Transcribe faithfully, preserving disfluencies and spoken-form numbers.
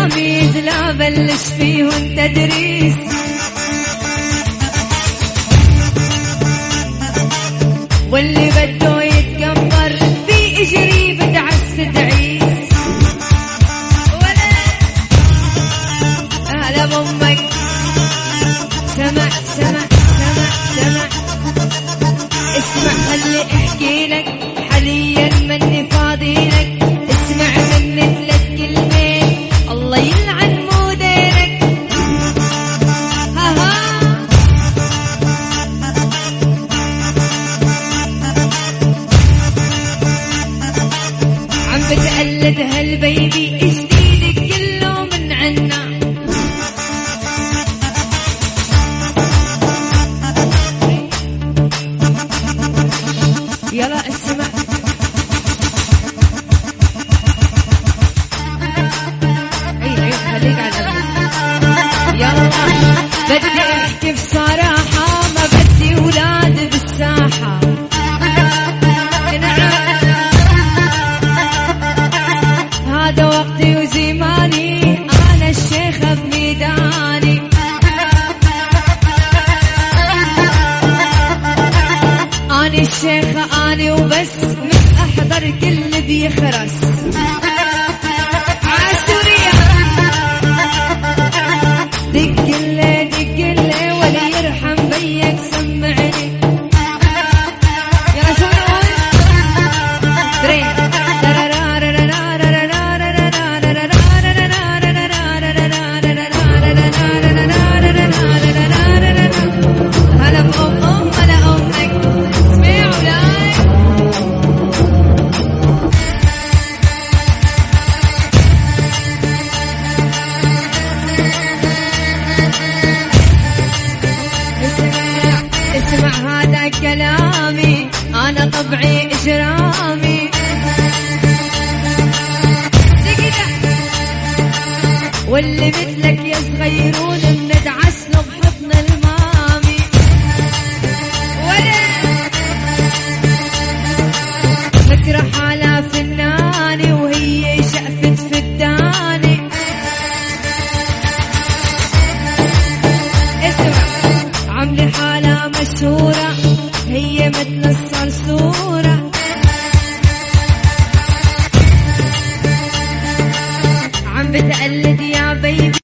تلاميذ لا بلش فيهم تدريس، واللي بده يتكبر في اجري بدعس تعيس. ولا اهلا بامك، سمع سمع سمع سمع اسمع خلي احكي لك، حاليا مني فاضي لك، اسمع مني ثلاث كلمات الله يلعن مودينك. ها ها عم بتقلد هالبيبي جديدك كله من عنا. يلا اسمع اي اي خليك على الأمل. يلا بدي احكي بصراحة، ما بدي ولاد بالساحة. هذا وقتي وزماني، انا الشيخة بميداني. اني الشيخة اني وبس، مش احضر كل بيخرس. عالسوريا دقلي دقلي ولا يرحم بيك سمعني. يلا شو نقول؟ درين هلا بأم هلا أمك. اسمع هذا كلامي، أنا طبعي إجرامي. واللي مثلك يا صغيرون بندعس له بحضن المامي. ولا فكرة حالها فناني وهي شقفت فداني. اسمع عملي حالها مشهور